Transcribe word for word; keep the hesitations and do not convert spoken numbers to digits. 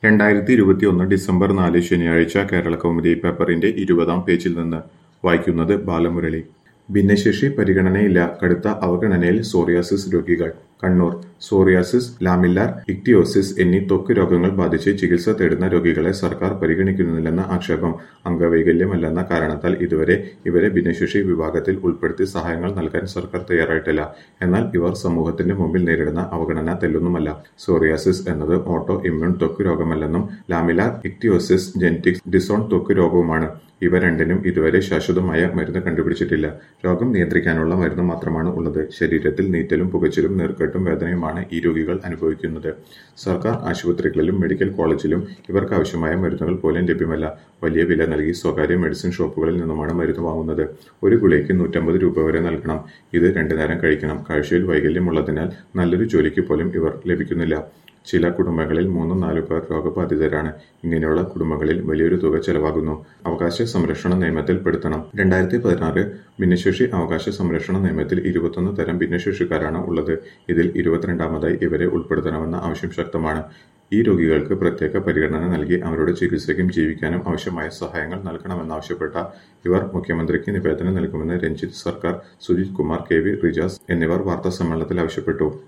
രണ്ടായിരത്തി ഇരുപത്തിയൊന്ന് ഡിസംബർ നാല് ശനിയാഴ്ച കേരളകൗമുദി പേപ്പറിന്റെ ഇരുപതാം പേജിൽ നിന്ന് വായിക്കുന്നത് ബാലമുരളി. ഭിന്നശേഷി പരിഗണനയില്ല, കടുത്ത അവഗണനയിൽ സോറിയാസിസ് രോഗികൾ. കണ്ണൂർ. സോറിയാസിസ്, ലാമില്ലാർ ഇക്തിയോസിസ് എന്നീ ത്വക്ക് രോഗങ്ങൾ ബാധിച്ച് ചികിത്സ തേടുന്ന രോഗികളെ സർക്കാർ പരിഗണിക്കുന്നില്ലെന്ന ആക്ഷേപം. അംഗവൈകല്യമല്ലെന്ന കാരണത്താൽ ഇതുവരെ ഇവരെ ഭിന്നശേഷി വിഭാഗത്തിൽ ഉൾപ്പെടുത്തി സഹായങ്ങൾ നൽകാൻ സർക്കാർ തയ്യാറായിട്ടില്ല. എന്നാൽ ഇവർ സമൂഹത്തിന്റെ മുമ്പിൽ നേരിടുന്ന അവഗണന തെല്ലൊന്നുമല്ല. സോറിയാസിസ് എന്നത് ഓട്ടോ ഇമ്മ്യൂൺ ത്വക്ക് രോഗമല്ലെന്നും ലാമില്ലാർ ഇക്തിയോസിസ് ജെനറ്റിക് ഡിസോൺ ത്വക്ക് രോഗവുമാണ്. ഇവ രണ്ടിനും ഇതുവരെ ശാശ്വതമായ മരുന്ന് കണ്ടുപിടിച്ചിട്ടില്ല. രോഗം നിയന്ത്രിക്കാനുള്ള മരുന്ന് മാത്രമാണ് ഉള്ളത്. ശരീരത്തിൽ നീറ്റലും പുകച്ചിലും നീർക്കെട്ടും വേദനയുമാണ് ഈ രോഗികൾ അനുഭവിക്കുന്നത്. സർക്കാർ ആശുപത്രികളിലും മെഡിക്കൽ കോളേജിലും ഇവർക്കാവശ്യമായ മരുന്നുകൾ പോലും ലഭ്യമല്ല. വലിയ വില നൽകി സ്വകാര്യ മെഡിസിൻ ഷോപ്പുകളിൽ നിന്നുമാണ് മരുന്ന് വാങ്ങുന്നത്. ഒരു ഗുളികയ്ക്ക് നൂറ്റമ്പത് രൂപ വരെ നൽകണം. ഇത് രണ്ടു നേരം കഴിക്കണം. കാഴ്ചയിൽ വൈകല്യമുള്ളതിനാൽ നല്ലൊരു ജോലിക്ക് പോലും ഇവർ ലഭിക്കുന്നില്ല. ചില കുടുംബങ്ങളിൽ മൂന്നും നാലു പേർ രോഗബാധിതരാണ്. ഇങ്ങനെയുള്ള കുടുംബങ്ങളിൽ വലിയൊരു തുക ചെലവാകുന്നു. അവകാശ സംരക്ഷണ നിയമത്തിൽ പെടുത്തണം. രണ്ടായിരത്തി പതിനാറ് ഭിന്നശേഷി അവകാശ സംരക്ഷണ നിയമത്തിൽ ഇരുപത്തൊന്ന് തരം ഭിന്നശേഷിക്കാരാണ് ഉള്ളത്. ഇതിൽ ഇരുപത്തിരണ്ടാമതായി ഇവരെ ഉൾപ്പെടുത്തണമെന്ന ആവശ്യം ശക്തമാണ്. ഈ രോഗികൾക്ക് പ്രത്യേക പരിഗണന നൽകി അവരുടെ ചികിത്സയ്ക്കും ജീവിക്കാനും ആവശ്യമായ സഹായങ്ങൾ നൽകണമെന്നാവശ്യപ്പെട്ട ഇവർ മുഖ്യമന്ത്രിക്ക് നിവേദനം നൽകുമെന്ന് രഞ്ജിത്ത് സർക്കാർ, സുജിത് കുമാർ, കെ വി റിജാസ് എന്നിവർ വാർത്താസമ്മേളനത്തിൽ ആവശ്യപ്പെട്ടു.